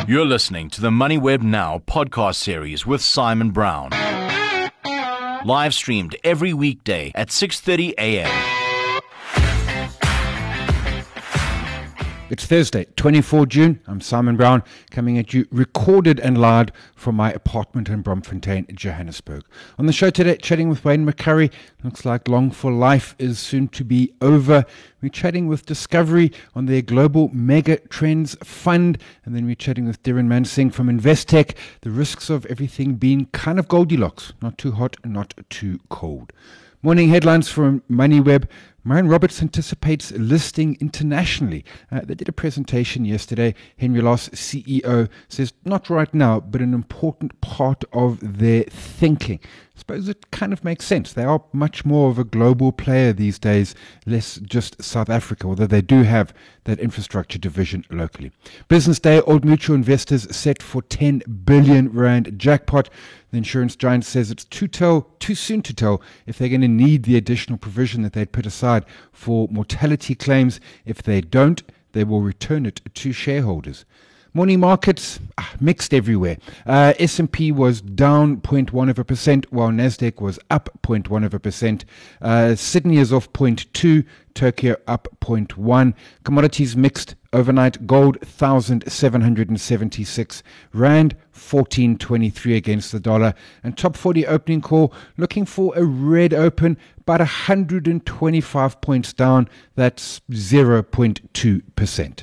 You're listening to the MoneyWeb Now podcast series with Simon Brown. Live streamed every weekday at 6:30 a.m. It's Thursday, 24 June. I'm Simon Brown, coming at you recorded and live from my apartment in Bloemfontein, Johannesburg. On the show today, chatting with Wayne McCurrie. Looks like Long for Life is soon to be over. We're chatting with Discovery on their Global Mega Trends Fund. And then we're chatting with Darren Mansing from Investec. The risks of everything being kind of Goldilocks. Not too hot, not too cold. Morning headlines from MoneyWeb. Myron Roberts anticipates listing internationally. They did a presentation yesterday. Henry Loss, CEO, says not right now, but an important part of their thinking. I suppose it kind of makes sense. They are much more of a global player these days, less just South Africa, although they do have that infrastructure division locally. Business Day, Old Mutual investors set for 10 billion rand jackpot. The insurance giant says it's too soon to tell if they're going to need the additional provision that they'd put aside for mortality claims. If they don't, they will return it to shareholders. Morning markets, mixed everywhere. S&P was down 0.1%, while Nasdaq was up 0.1%. Sydney is off 0.2%, Tokyo up 0.1%. Commodities mixed overnight. Gold 1,776 rand, 14.23 against the dollar. And top 40 opening call, looking for a red open, about 125 points down. That's 0.2%.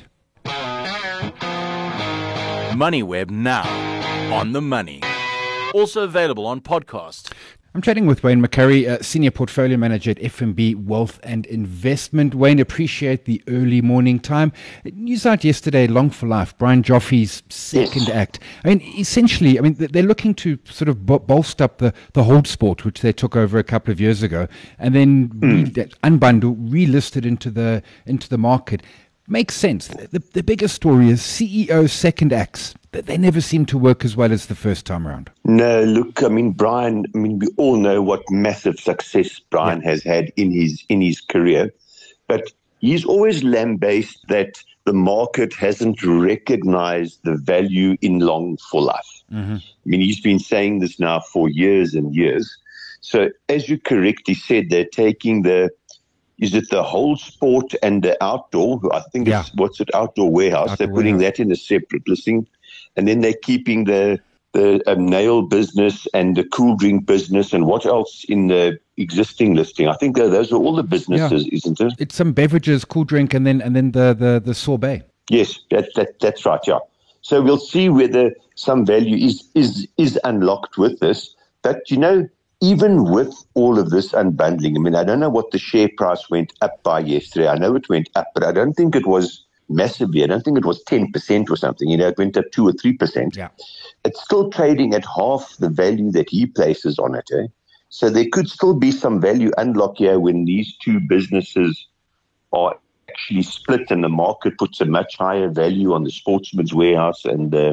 MoneyWeb Now, on the money. Also available on podcast. I'm chatting with Wayne McCurrie, Senior Portfolio Manager at FNB Wealth and Investment. Wayne, appreciate the early morning time. News out yesterday, Long for Life, Brian Joffe's second act. I mean, essentially, they're looking to sort of bolster up the Hold Sport, which they took over a couple of years ago, and then unbundle, relist it into the market. Makes sense. The bigger story is CEO second acts. They never seem to work as well as the first time around. No, look, Brian, we all know what massive success Brian has had in his career, but he's always lambasted that the market hasn't recognized the value in Long for Life. Mm-hmm. He's been saying this now for years and years. So as you correctly said, they're taking is it the Whole Sport and the Outdoor? I think it's, Outdoor Warehouse. They're putting that in a separate listing. And then they're keeping the nail business and the cool drink business and what else in the existing listing. I think those are all the businesses, isn't it? It's some beverages, cool drink, and then the sorbet. Yes, that's right, yeah. So we'll see whether some value is unlocked with this. But, even with all of this unbundling, I don't know what the share price went up by yesterday. I know it went up, but I don't think it was massively. I don't think it was 10% or something. It went up 2 or 3%. Yeah. It's still trading at half the value that he places on it. So there could still be some value unlock here when these two businesses are actually split and the market puts a much higher value on the Sportsman's Warehouse and the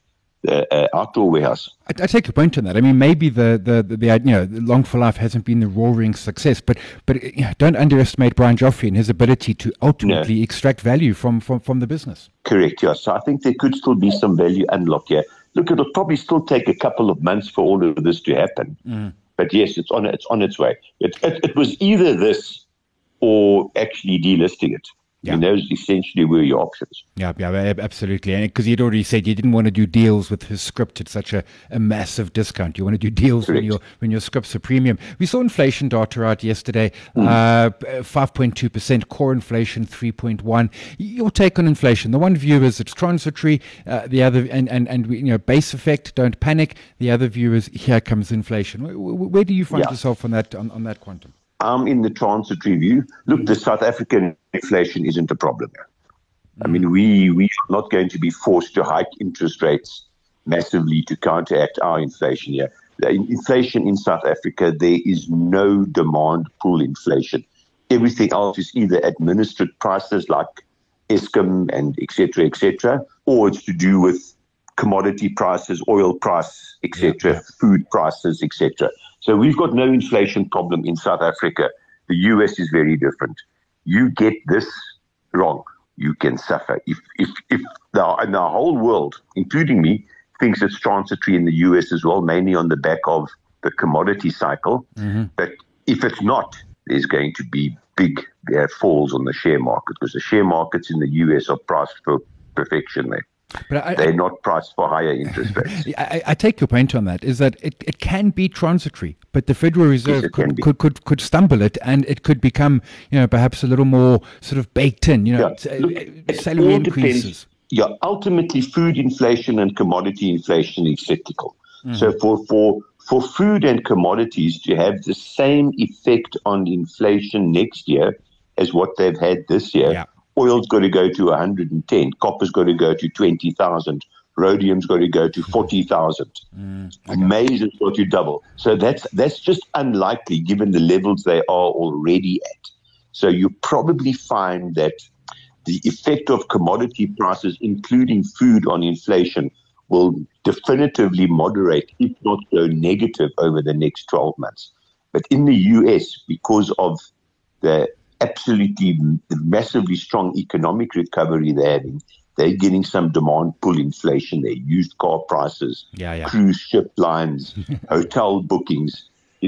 Outdoor Warehouse. I take your point on that. Maybe the Long for Life hasn't been the roaring success, but don't underestimate Brian Joffe and his ability to ultimately extract value from the business. Correct, yeah. So I think there could still be some value unlock here. Look, it'll probably still take a couple of months for all of this to happen. But yes, it's on its way. It was either this or actually delisting it. Yeah. Those essentially were your options. Yeah, absolutely. And because you'd already said you didn't want to do deals with his script at such a massive discount. You want to do deals when your scripts are premium. We saw inflation data out yesterday, 5.2%, core inflation 3.1%. Your take on inflation? The one view is it's transitory. The other, and base effect. Don't panic. The other view is here comes inflation. Where do you find yourself on that quantum? I'm in the transitory view. Look, the South African inflation isn't a problem. We are not going to be forced to hike interest rates massively to counteract our inflation here. The inflation in South Africa, there is no demand pull inflation. Everything else is either administered prices like Eskom and et cetera, or it's to do with commodity prices, oil price, etc., food prices, etc. So we've got no inflation problem in South Africa. The US is very different. You get this wrong, you can suffer. If the whole world, including me, thinks it's transitory in the US as well, mainly on the back of the commodity cycle. But if it's not, there's going to be big falls on the share market, because the share markets in the US are priced for perfection there. But they're not priced for higher interest rates. I take your point on that, is that it can be transitory, but the Federal Reserve could stumble it, and it could become, perhaps a little more sort of baked in, salary increases. Yeah, ultimately food inflation and commodity inflation is cyclical. So for food and commodities to have the same effect on inflation next year as what they've had this year, oil's got to go to 110, copper's got to go to 20,000, rhodium's got to go to 40,000, maize has got to double. So that's just unlikely given the levels they are already at. So you probably find that the effect of commodity prices, including food, on inflation will definitively moderate, if not go negative, over the next 12 months. But in the US, because of the absolutely massively strong economic recovery they're having, they're getting some demand pull inflation there. Used car prices, cruise ship lines, hotel bookings.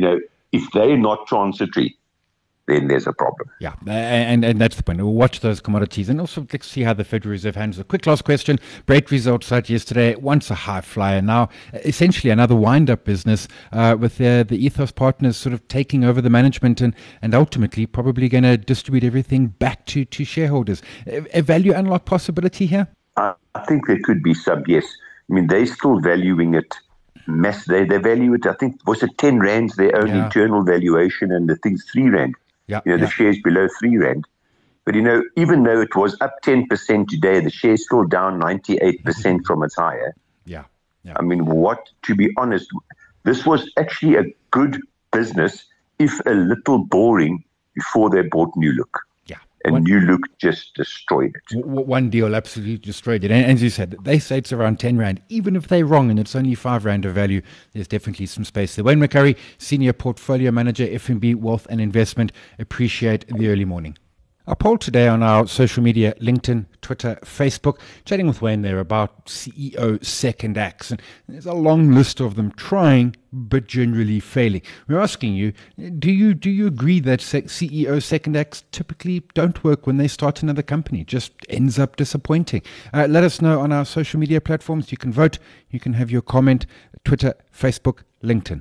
If they're not transitory, then there's a problem. Yeah, and that's the point. We'll watch those commodities, and also let's see how the Federal Reserve handles it. Quick last question. Great results out yesterday. Once a high flyer, now essentially another wind-up business with the Ethos Partners sort of taking over the management and ultimately probably going to distribute everything back to shareholders. A value unlock possibility here? I think there could be some, yes. I mean, they're still valuing it. They value it, I think, was it 10 rands, their own internal valuation, and the thing's 3 rand. The share's below 3 rand. But, even though it was up 10% today, the share's still down 98% from its higher. I mean, to be honest, this was actually a good business, if a little boring, before they bought New Look. And New Look just destroyed it. One deal absolutely destroyed it. And as you said, they say it's around 10 rand. Even if they're wrong and it's only 5 rand of value, there's definitely some space there. Wayne McCurry, Senior Portfolio Manager, FNB Wealth and Investment. Appreciate the early morning. Our poll today on our social media, LinkedIn, Twitter, Facebook, chatting with Wayne there about CEO second acts. And there's a long list of them trying, but generally failing. We're asking you, do you agree that CEO second acts typically don't work when they start another company? Just ends up disappointing. Let us know on our social media platforms. You can vote. You can have your comment. Twitter, Facebook, LinkedIn.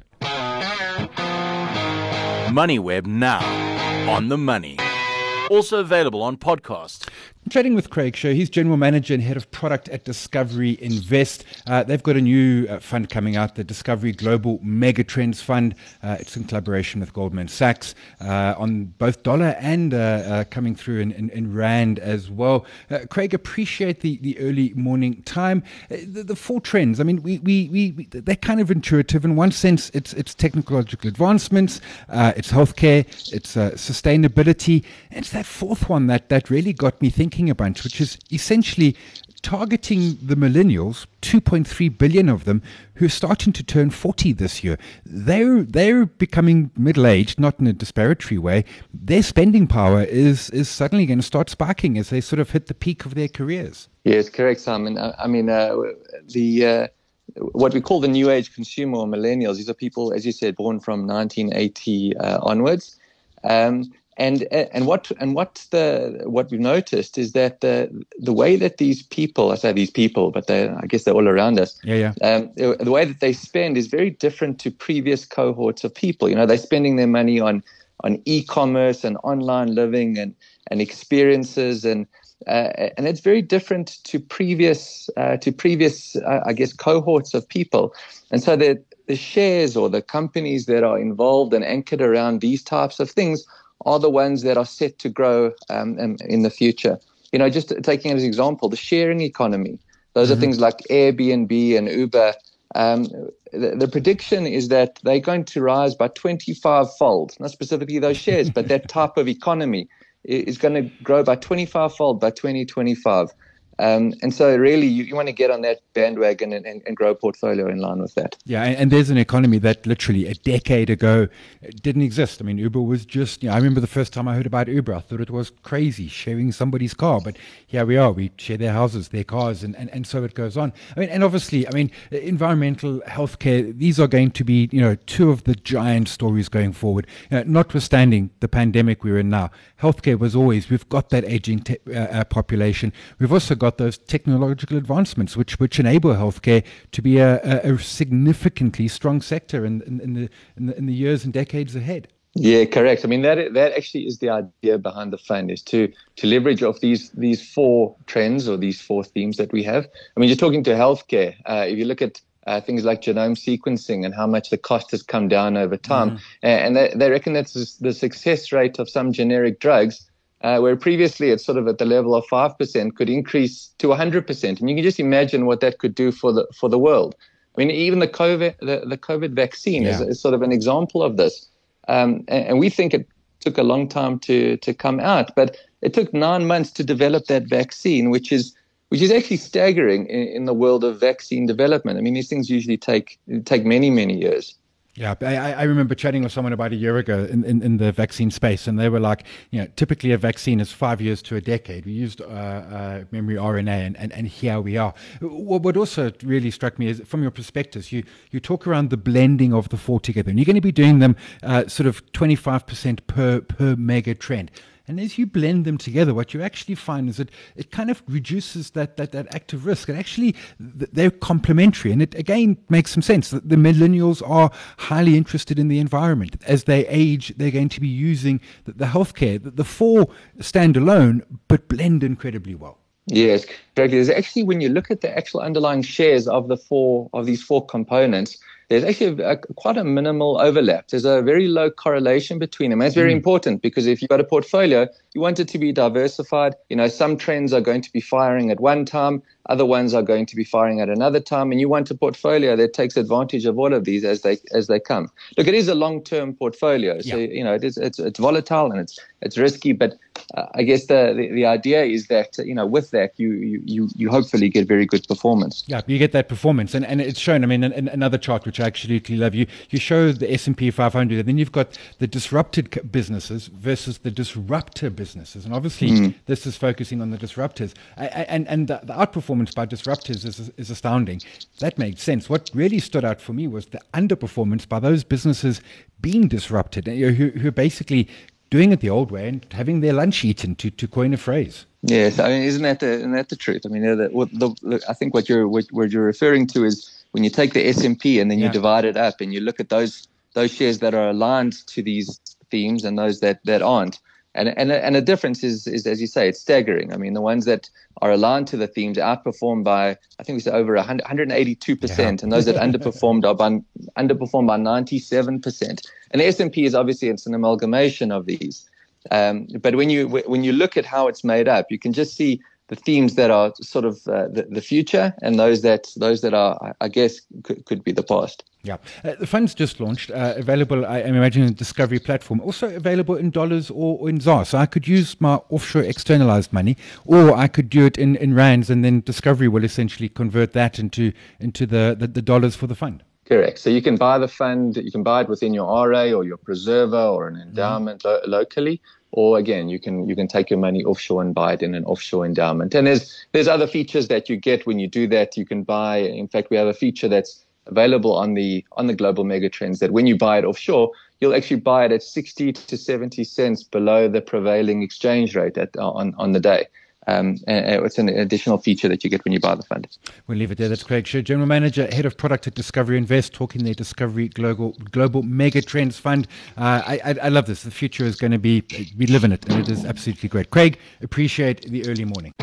MoneyWeb now on the money. Also available on podcast. Chatting with Craig Show. He's General Manager and Head of Product at Discovery Invest. They've got a new fund coming out, the Discovery Global Megatrends Fund. It's in collaboration with Goldman Sachs on both dollar and coming through in rand as well. Craig, appreciate the early morning time. The 4 trends, I mean, we they're kind of intuitive. In one sense, it's technological advancements, it's healthcare, it's sustainability. And it's that 4th one that really got me thinking a bunch, which is essentially targeting the millennials, 2.3 billion of them, who are starting to turn 40 this year. They're becoming middle-aged, not in a disparatory way. Their spending power is suddenly going to start sparking as they sort of hit the peak of their careers. Yes, correct, Simon. I mean, what we call the new age consumer or millennials, these are people, as you said, born from 1980 onwards. And what we've noticed is that the way that these people, I say these people, but I guess they're all around us. The way that they spend is very different to previous cohorts of people. They're spending their money on e-commerce and online living and experiences, and it's very different to previous I guess cohorts of people. And so the shares or the companies that are involved and anchored around these types of things are the ones that are set to grow in the future. Just taking as an example, the sharing economy. Those are things like Airbnb and Uber. The prediction is that they're going to rise by 25-fold, not specifically those shares, but that type of economy is going to grow by 25-fold by 2025. And so really you want to get on that bandwagon and grow a portfolio in line with that. Yeah, and there's an economy that literally a decade ago didn't exist. I mean, Uber was just, I remember the first time I heard about Uber, I thought it was crazy, sharing somebody's car. But here we are, we share their houses, their cars, and so it goes on. I mean, and obviously, environmental, healthcare, these are going to be, two of the giant stories going forward. Notwithstanding the pandemic we're in now, healthcare was always, we've got that aging population. We've also got those technological advancements which enable healthcare to be a significantly strong sector in the years and decades ahead. Yeah, correct. I mean, that actually is the idea behind the fund, is to leverage off these four trends or these four themes that we have. I mean, you're talking to healthcare. If you look at things like genome sequencing and how much the cost has come down over time, and they reckon that the success rate of some generic drugs, where previously it's sort of at the level of 5%, could increase to 100%. And you can just imagine what that could do for the world. I mean, even the COVID vaccine is sort of an example of this. And we think it took a long time to come out, but it took 9 months to develop that vaccine, which is actually staggering in the world of vaccine development. I mean, these things usually take many, many years. Yeah, I remember chatting with someone about a year ago in the vaccine space, and they were like, typically a vaccine is 5 years to a decade. We used memory RNA, and here we are. What also really struck me is, from your perspectives, you talk around the blending of the four together, and you're going to be doing them sort of 25% per mega trend. And as you blend them together, what you actually find is that it kind of reduces that active risk. And actually, they're complementary. And it, again, makes some sense. The millennials are highly interested in the environment. As they age, they're going to be using the healthcare. The four stand alone, but blend incredibly well. Yes, correct. There's actually, when you look at the actual underlying shares of these four components, there's actually quite a minimal overlap. There's a very low correlation between them. That's very important, because if you've got a portfolio, you want it to be diversified. Some trends are going to be firing at one time, other ones are going to be firing at another time, and you want a portfolio that takes advantage of all of these as they come. Look, it is a long-term portfolio, so it's volatile and it's risky, but I guess the idea is that with that you hopefully get very good performance. Yeah, you get that performance, and it's shown. I mean, in another chart which I absolutely love, you show the S&P 500, and then you've got the disrupted businesses versus the disruptor businesses, and obviously this is focusing on the disruptors, and the outperformance by disruptors is astounding. That made sense. What really stood out for me was the underperformance by those businesses being disrupted, who are basically doing it the old way and having their lunch eaten, to coin a phrase. Yes, I mean, isn't that the truth? I mean, I think what you're referring to is when you take the S&P and then you divide it up and you look at those shares that are aligned to these themes and those that aren't. And the difference is, as you say, it's staggering. I mean, the ones that are aligned to the themes outperform by, I think we said, over 182%, and those that underperformed by 97%. And the S&P is obviously, it's an amalgamation of these. But when you look at how it's made up, you can just see the themes that are sort of the future, and those that are, I guess, could be the past. Yeah. The fund's just launched, available, I imagine, in the Discovery platform, also available in dollars or in ZAR. So I could use my offshore externalized money, or I could do it in rands, and then Discovery will essentially convert that into the dollars for the fund. Correct. So you can buy the fund, you can buy it within your RA or your preserver or an endowment locally, or again, you can take your money offshore and buy it in an offshore endowment. And there's other features that you get when you do that. You can buy, in fact, we have a feature that's available on the global megatrends, that when you buy it offshore, you'll actually buy it at 60 to 70 cents below the prevailing exchange rate on the day. And it's an additional feature that you get when you buy the fund. We'll leave it there. That's Craig Sher, General Manager, Head of Product at Discovery Invest, talking their Discovery Global Megatrends Fund. I love this. The future is going to be, we live in it, and it is absolutely great. Craig, appreciate the early morning.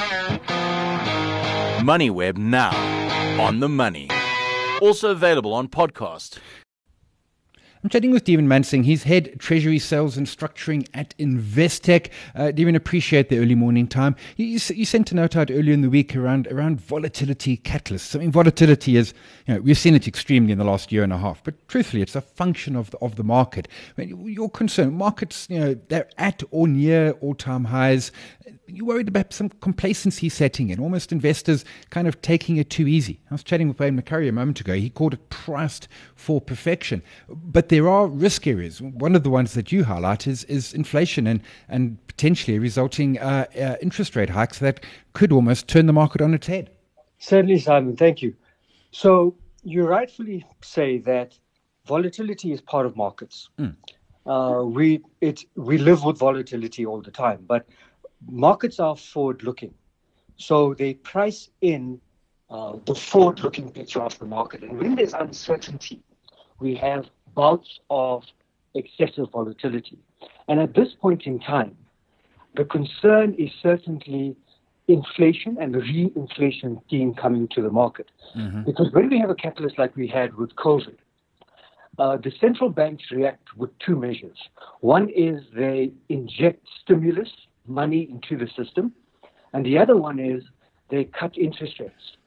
MoneyWeb now, on the money. Also available on podcast. I'm chatting with Devin Mansing. He's head treasury sales and structuring at Investec. Devin, appreciate the early morning time. You sent a note out earlier in the week around volatility catalysts. I mean, volatility is, we've seen it extremely in the last year and a half, but truthfully, it's a function of the market. I mean, your concern, markets, they're at or near all-time highs. You worried about some complacency setting in, almost investors kind of taking it too easy. I was chatting with Wayne McCurry a moment ago. He called it priced for perfection. But there are risk areas. One of the ones that you highlight is inflation and potentially resulting interest rate hikes that could almost turn the market on its head. Certainly, Simon. Thank you. So you rightfully say that volatility is part of markets. We live with volatility all the time, but markets are forward-looking. So they price in the forward-looking picture of the market. And when there's uncertainty, we have bouts of excessive volatility. And at this point in time, the concern is certainly inflation and the re-inflation theme coming to the market. Because when we have a catalyst like we had with COVID, the central banks react with two measures. One is they inject stimulus money into the system, and the other one is they cut interest rates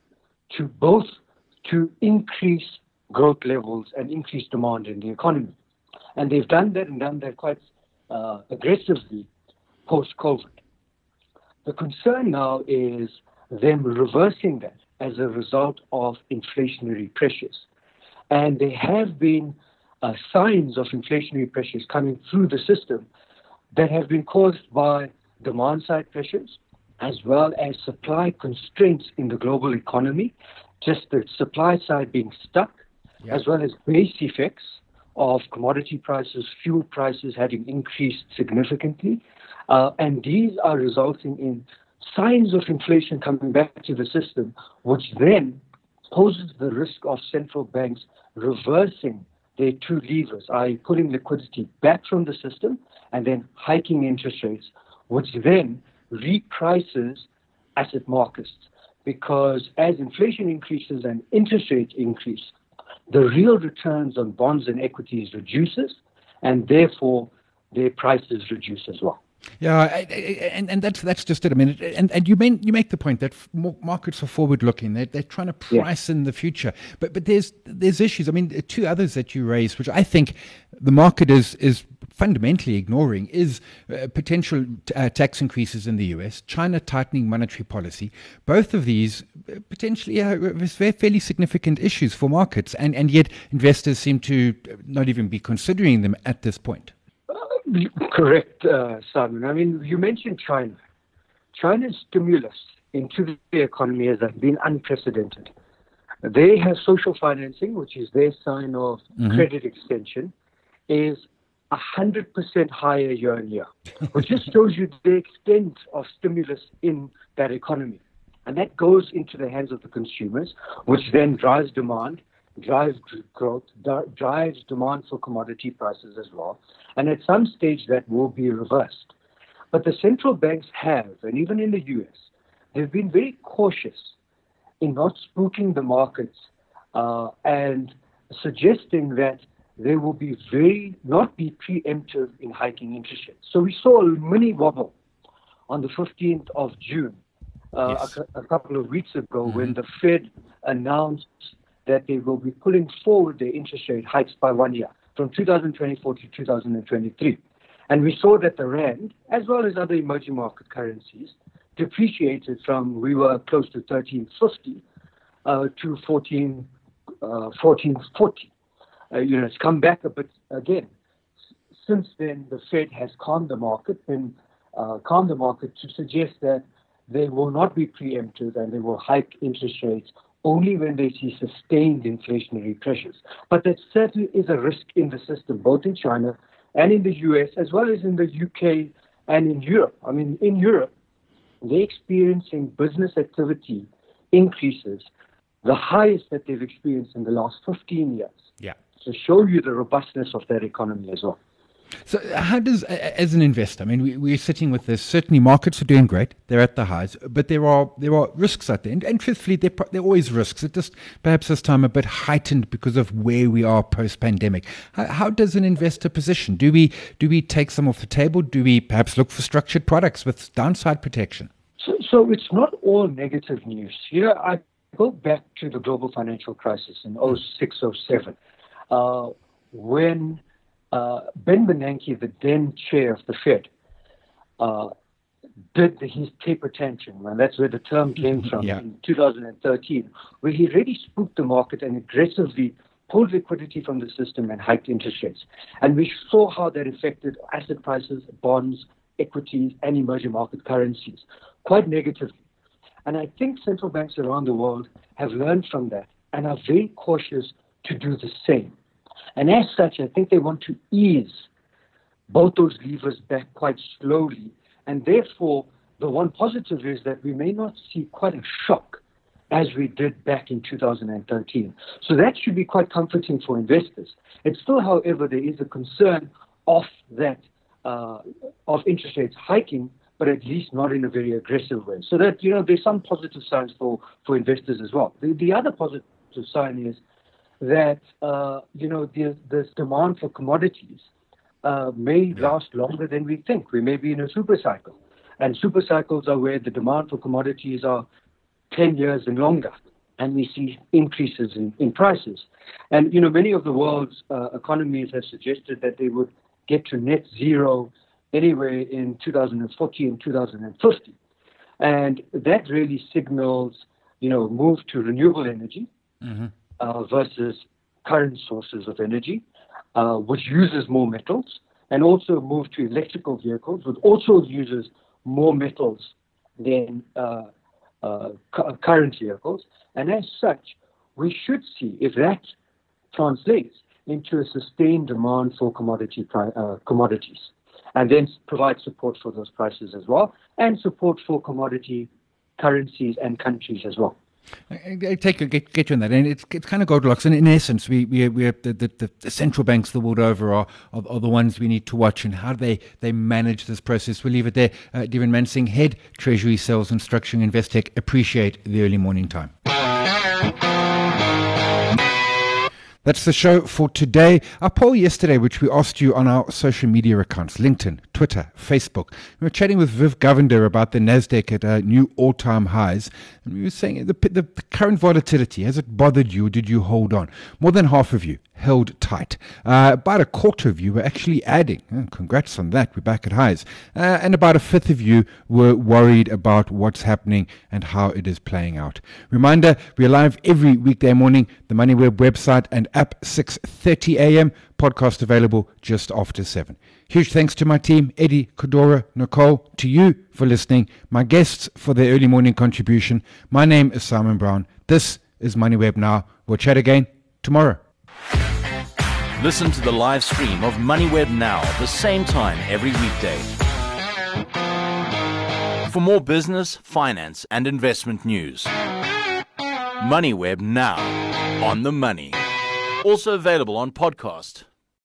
to increase growth levels and increase demand in the economy. And they've done that quite aggressively post-COVID. The concern now is them reversing that as a result of inflationary pressures. And there have been signs of inflationary pressures coming through the system that have been caused by demand-side pressures as well as supply constraints in the global economy, just the supply side being stuck, as well as base effects of commodity prices, fuel prices having increased significantly. And these are resulting in signs of inflation coming back to the system, which then poses the risk of central banks reversing their two levers, i.e. pulling liquidity back from the system and then hiking interest rates, which then reprices asset markets. Because as inflation increases and interest rates increase, the real returns on bonds and equities reduces, and therefore their prices reduce as well. Yeah, and that's just it. I mean, and you make the point that markets are forward-looking. They're trying to price in the future, but there's issues. I mean, two others that you raised, which I think the market is fundamentally ignoring, is potential tax increases in the US, China tightening monetary policy. Both of these potentially are fairly significant issues for markets, and yet investors seem to not even be considering them at this point. Correct, Simon. I mean, you mentioned China. China's stimulus into the economy has been unprecedented. They have social financing, which is their sign of credit extension, is 100% higher year on year, which just shows you the extent of stimulus in that economy. And that goes into the hands of the consumers, which then drives demand, drives growth, drives demand for commodity prices as well. And at some stage that will be reversed. But the central banks have, and even in the US, they've been very cautious in not spooking the markets and suggesting that they will not be preemptive in hiking interest rates. So we saw a mini wobble on the 15th of June, a couple of weeks ago, when the Fed announced that they will be pulling forward their interest rate hikes by 1 year, from 2024 to 2023. And we saw that the Rand, as well as other emerging market currencies, depreciated from, we were close to 1350 to 1440. It's come back a bit again. Since then, the Fed has calmed the market to suggest that they will not be preemptive and they will hike interest rates only when they see sustained inflationary pressures. But that certainly is a risk in the system, both in China and in the US, as well as in the UK and in Europe. I mean, in Europe, they're experiencing business activity increases, the highest that they've experienced in the last 15 years. Yeah. To show you the robustness of that economy as well. So how does, as an investor, I mean, we're sitting with this, certainly markets are doing great, they're at the highs, but there are risks out there. And truthfully, there are always risks. It's just perhaps this time a bit heightened because of where we are post-pandemic. How does an investor position? Do we take some off the table? Do we perhaps look for structured products with downside protection? So it's not all negative news. I go back to the global financial crisis in 06, 07, when Ben Bernanke, the then chair of the Fed, did his taper tantrum, and that's where the term came from in 2013, where he really spooked the market and aggressively pulled liquidity from the system and hiked interest rates. And we saw how that affected asset prices, bonds, equities, and emerging market currencies quite negatively. And I think central banks around the world have learned from that and are very cautious to do the same. And as such, I think they want to ease both those levers back quite slowly. And therefore, the one positive is that we may not see quite a shock as we did back in 2013. So that should be quite comforting for investors. It's still, however, there is a concern of that, of interest rates hiking, but at least not in a very aggressive way. So that, there's some positive signs for investors as well. The other positive sign is that, this demand for commodities may last longer than we think. We may be in a super cycle. And super cycles are where the demand for commodities are 10 years and longer. And we see increases in prices. And, many of the world's economies have suggested that they would get to net zero anywhere in 2040 and 2050. And that really signals, move to renewable energy versus current sources of energy, which uses more metals, and also move to electrical vehicles, which also uses more metals than current vehicles. And as such, we should see, if that translates into a sustained demand for commodities, and then provide support for those prices as well, and support for commodity currencies and countries as well. I get you on that, and it's kind of Goldilocks. And in essence, we the central banks the world over are the ones we need to watch, and how they manage this process. We'll leave it there. Dhiren Mansingh, Head Treasury Sales and Structuring Investec. Appreciate the early morning time. That's the show for today. Our poll yesterday, which we asked you on our social media accounts, LinkedIn, Twitter, Facebook. We were chatting with Viv Govender about the NASDAQ at new all-time highs. And we were saying the current volatility, has it bothered you or did you hold on? More than half of you held tight. About a quarter of you were actually adding. Congrats on that. We're back at highs. And about a fifth of you were worried about what's happening and how it is playing out. Reminder, we're live every weekday morning. The MoneyWeb website and app 6:30 a.m. Podcast available just after 7. Huge thanks to my team, Eddie, Kodora, Nicole, to you for listening, my guests for their early morning contribution. My name is Simon Brown. This is MoneyWeb Now. We'll chat again tomorrow. Listen to the live stream of MoneyWeb Now the same time every weekday. For more business, finance, and investment news. MoneyWeb Now. On the money. Also available on podcast.